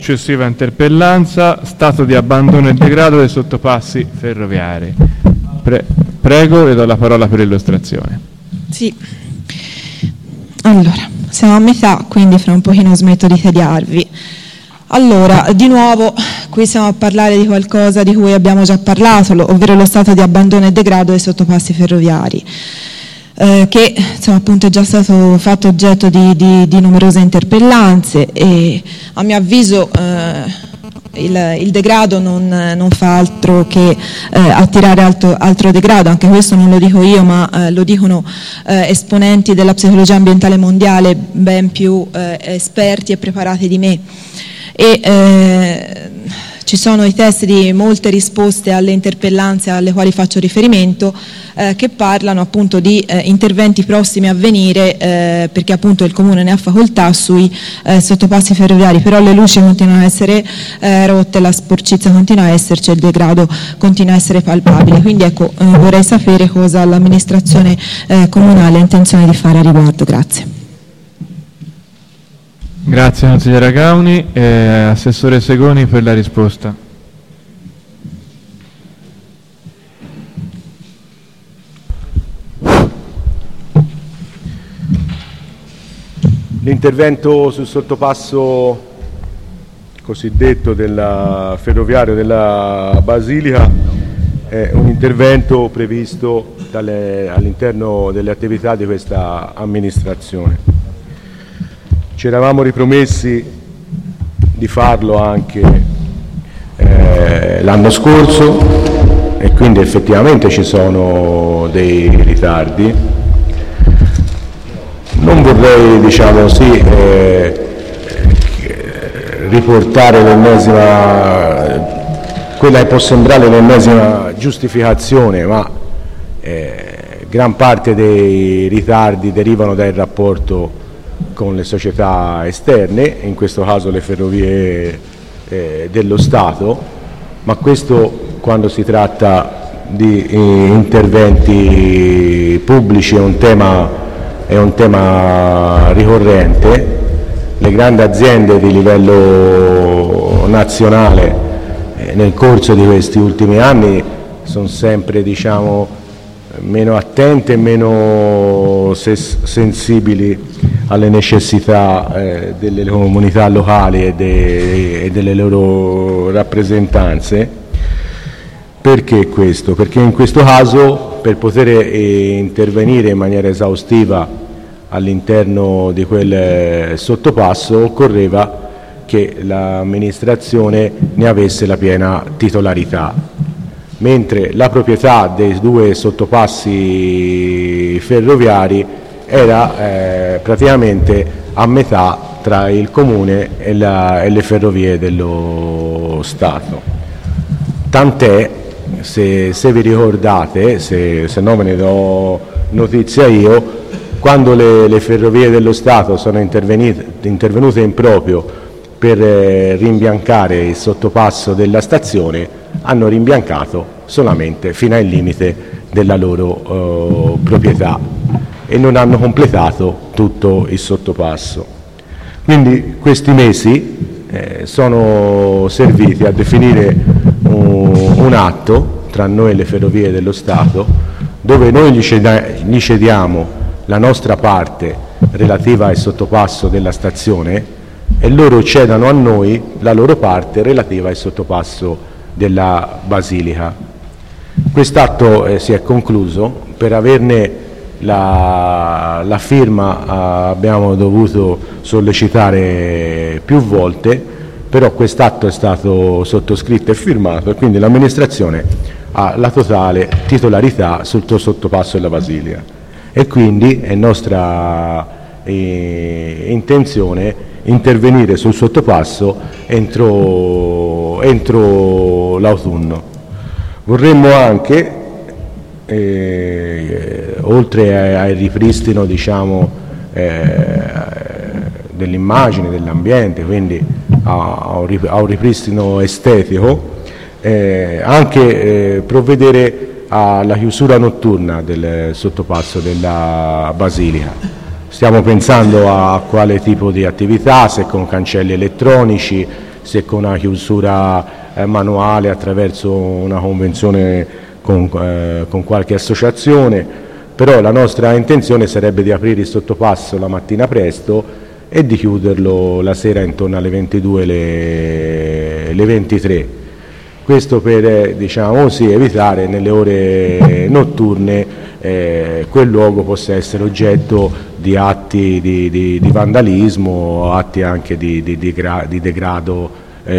Successiva interpellanza, stato di abbandono e degrado dei sottopassi ferroviari. Prego, le do la parola per l'illustrazione. Sì, allora, siamo a metà, quindi fra un pochino smetto di tediarvi. Allora, di nuovo, qui siamo a parlare di qualcosa di cui abbiamo già parlato, ovvero lo stato di abbandono e degrado dei sottopassi ferroviari. Che insomma, appunto è già stato fatto oggetto di numerose interpellanze e a mio avviso il degrado non fa altro che attirare altro degrado. Anche questo non lo dico io, ma lo dicono esponenti della psicologia ambientale mondiale ben più esperti e preparati di me. Ci sono i testi di molte risposte alle interpellanze alle quali faccio riferimento che parlano appunto di interventi prossimi a venire perché appunto il Comune ne ha facoltà sui sottopassi ferroviari, però le luci continuano a essere rotte, la sporcizia continua a esserci e il degrado continua a essere palpabile. Quindi ecco, vorrei sapere cosa l'amministrazione comunale ha intenzione di fare a riguardo. Grazie. Grazie consigliera Gauni. Assessore Segoni per la risposta. L'intervento sul sottopasso cosiddetto del ferroviario della Basilica è un intervento previsto all'interno delle attività di questa amministrazione. Ci eravamo ripromessi di farlo anche l'anno scorso e quindi effettivamente ci sono dei ritardi. Non vorrei, diciamo sì, riportare quella che può sembrare l'ennesima giustificazione, ma gran parte dei ritardi derivano dal rapporto con le società esterne, in questo caso le ferrovie dello Stato, ma questo quando si tratta di interventi pubblici è un tema ricorrente. Le grandi aziende di livello nazionale nel corso di questi ultimi anni sono sempre, diciamo, meno attente e meno sensibili alle necessità delle comunità locali e delle loro rappresentanze. Perché questo? Perché in questo caso, per poter intervenire in maniera esaustiva all'interno di quel sottopasso, occorreva che l'amministrazione ne avesse la piena titolarità, mentre la proprietà dei due sottopassi ferroviari era praticamente a metà tra il Comune e le ferrovie dello Stato. Tant'è, se vi ricordate, se no ve ne do notizia io, quando le ferrovie dello Stato sono intervenute in proprio per rimbiancare il sottopasso della stazione, hanno rimbiancato solamente fino al limite della loro proprietà e non hanno completato tutto il sottopasso. Quindi questi mesi sono serviti a definire un atto tra noi e le ferrovie dello Stato, dove noi gli cediamo la nostra parte relativa al sottopasso della stazione e loro cedono a noi la loro parte relativa al sottopasso della Basilica. Quest'atto si è concluso. Per averne la firma abbiamo dovuto sollecitare più volte, però quest'atto è stato sottoscritto e firmato e quindi l'amministrazione ha la totale titolarità sul sottopasso della Basilica e quindi è nostra intenzione intervenire sul sottopasso entro l'autunno. Vorremmo anche oltre al ripristino, diciamo, dell'immagine, dell'ambiente, quindi a un ripristino estetico, anche provvedere alla chiusura notturna del sottopasso della Basilica. Stiamo pensando a quale tipo di attività, se con cancelli elettronici, se con una chiusura manuale attraverso una convenzione con qualche associazione, però la nostra intenzione sarebbe di aprire il sottopasso la mattina presto e di chiuderlo la sera intorno alle 22, le 23. Questo per, diciamo così, evitare nelle ore notturne quel luogo possa essere oggetto di atti di vandalismo, atti anche di degrado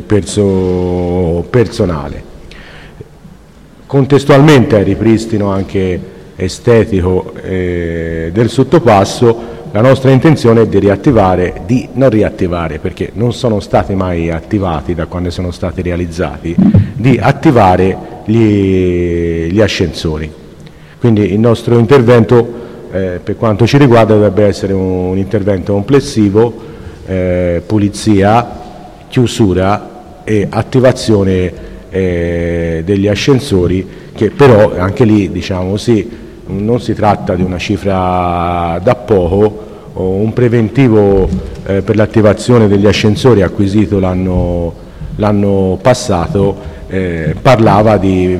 personale. Contestualmente al ripristino anche estetico del sottopasso, la nostra intenzione è non riattivare, perché non sono stati mai attivati da quando sono stati realizzati, di attivare gli ascensori. Quindi il nostro intervento, per quanto ci riguarda, dovrebbe essere un intervento complessivo, pulizia, chiusura e attivazione degli ascensori, che però anche lì, diciamo così, non si tratta di una cifra da poco. Un preventivo per l'attivazione degli ascensori acquisito l'anno passato parlava di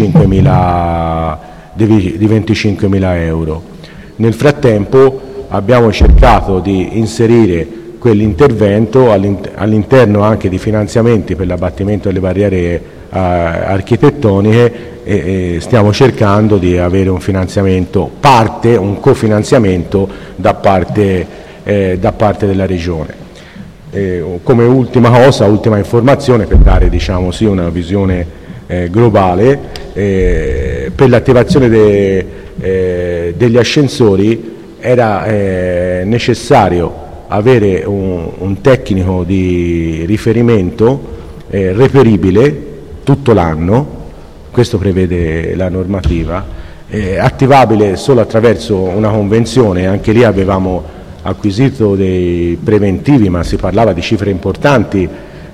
25.000 euro. Nel frattempo abbiamo cercato di inserire quell'intervento all'interno anche di finanziamenti per l'abbattimento delle barriere architettoniche, e stiamo cercando di avere un finanziamento, un cofinanziamento da parte della Regione. Come ultima informazione, per dare, diciamo sì, una visione globale, per l'attivazione degli ascensori era necessario avere un tecnico di riferimento reperibile tutto l'anno. Questo prevede la normativa, attivabile solo attraverso una convenzione. Anche lì avevamo acquisito dei preventivi, ma si parlava di cifre importanti,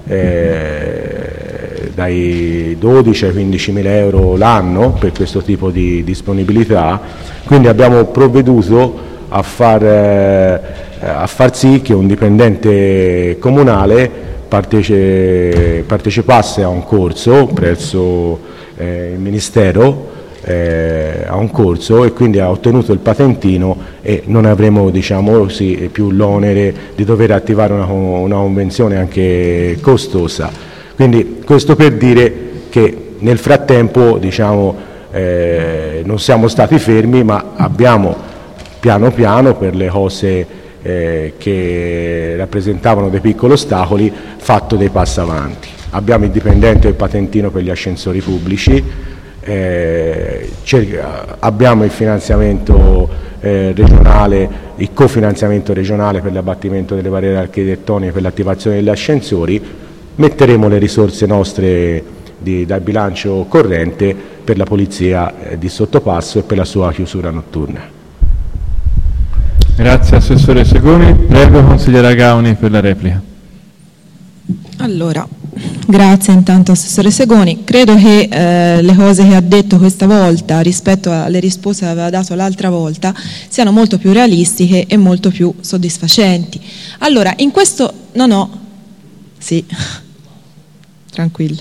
dai 12 ai 15.000 euro l'anno per questo tipo di disponibilità. Quindi abbiamo provveduto a far sì che un dipendente comunale partecipasse a un corso presso il Ministero, a un corso, e quindi ha ottenuto il patentino, e non avremo, diciamo sì, più l'onere di dover attivare una convenzione anche costosa. Quindi questo per dire che nel frattempo, diciamo, non siamo stati fermi, ma abbiamo piano piano, per le cose che rappresentavano dei piccoli ostacoli, fatto dei passi avanti. Abbiamo il dipendente e il patentino per gli ascensori pubblici, abbiamo il finanziamento regionale, il cofinanziamento regionale per l'abbattimento delle barriere architettoniche, per l'attivazione degli ascensori. Metteremo le risorse nostre dal bilancio corrente per la polizia di sottopasso e per la sua chiusura notturna. Grazie Assessore Segoni. Prego Consigliera Gauni per la replica. Allora, grazie intanto Assessore Segoni. Credo che le cose che ha detto questa volta rispetto alle risposte che aveva dato l'altra volta siano molto più realistiche e molto più soddisfacenti. Allora, in questo... Sì, tranquillo.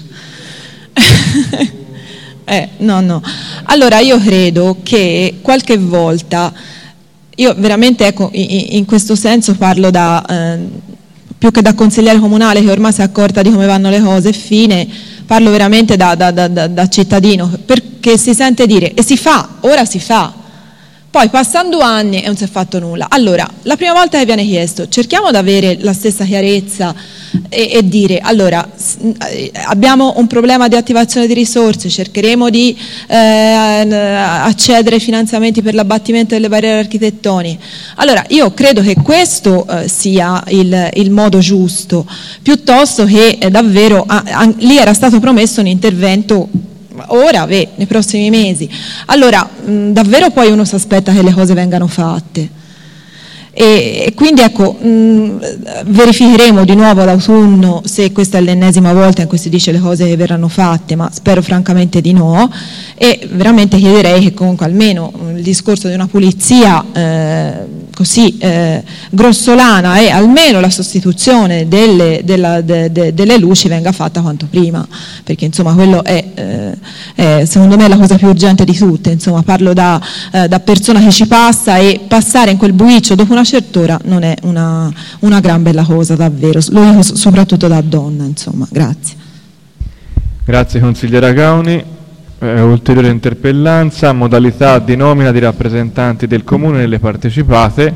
No. Allora, io credo che qualche volta, io veramente, ecco, in questo senso parlo più che da consigliere comunale che ormai si è accorta di come vanno le cose, fine, parlo veramente da cittadino, perché si sente dire, e si fa, ora si fa. Poi passano 2 anni e non si è fatto nulla. Allora, la prima volta che viene chiesto, cerchiamo di avere la stessa chiarezza e dire, allora, abbiamo un problema di attivazione di risorse, cercheremo di accedere ai finanziamenti per l'abbattimento delle barriere architettoniche. Allora, io credo che questo sia il modo giusto, piuttosto che davvero, lì era stato promesso un intervento ora, nei prossimi mesi. Allora, davvero poi uno si aspetta che le cose vengano fatte. E quindi ecco, verificheremo di nuovo l'autunno se questa è l'ennesima volta in cui si dice le cose che verranno fatte, ma spero francamente di no, e veramente chiederei che comunque almeno il discorso di una pulizia così grossolana e almeno la sostituzione delle luci venga fatta quanto prima, perché insomma quello è secondo me la cosa più urgente di tutte. Insomma, parlo da persona che ci passa, e passare in quel buiccio dopo una certa ora non è una gran bella cosa, davvero, lo dico soprattutto da donna. Insomma, grazie. Grazie consigliera Gauni. Ulteriore interpellanza: modalità di nomina di rappresentanti del Comune nelle partecipate.